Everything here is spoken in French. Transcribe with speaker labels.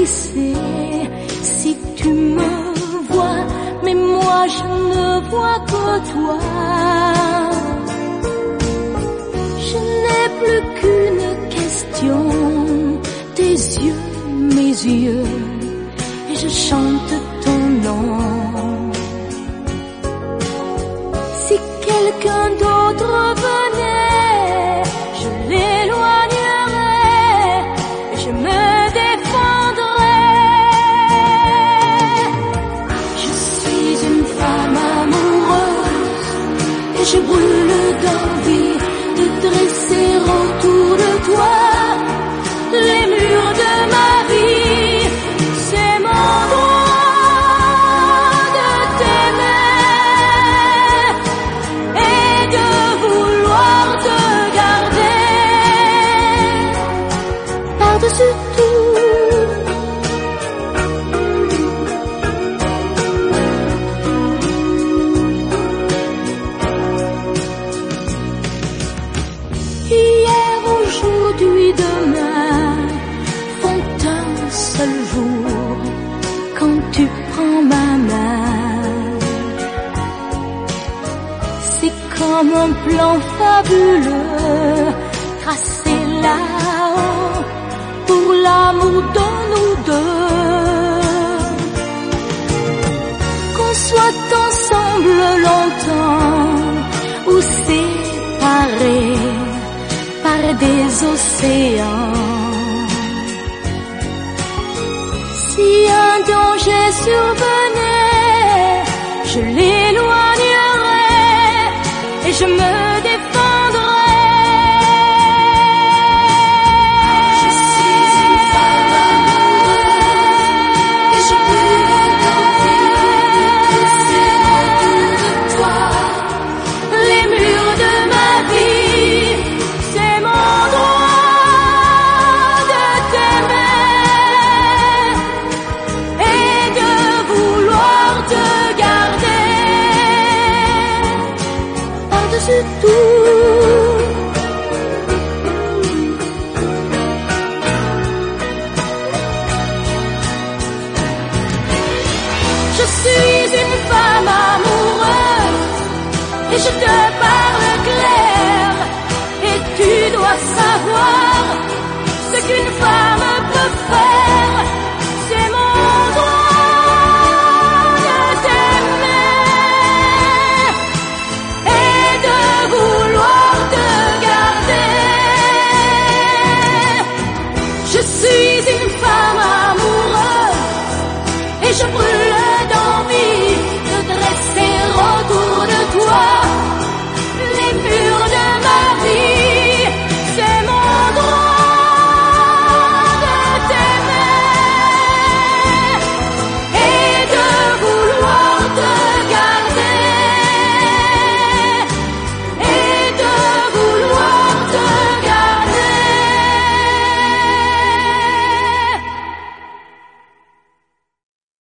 Speaker 1: glisser si tu me vois, mais moi je ne vois que toi. Je n'ai plus qu'une question, tes yeux, mes yeux, et je chante ton nom. Si quelqu'un d'autre venait, je l'éloignerais et je me défendrais. Je suis une femme amoureuse et je brûle d'envie de dresser autour de toi les murs de ma vie. C'est mon droit de t'aimer et de vouloir te garder par-dessus tout. Hier, aujourd'hui, demain font un seul jour quand tu prends ma main. C'est comme un plan fabuleux tracé là-haut pour l'amour de nous deux. Qu'on soit ensemble longtemps ou séparés par des océans. Si un danger survenait, je l'éloignerais et je me défendrais. Je suis une femme amoureuse et je brûle d'envie de dresser autour de toi les murs de ma vie. C'est mon droit de t'aimer et de vouloir te garder par-dessus tout. Je suis une femme amoureuse et je te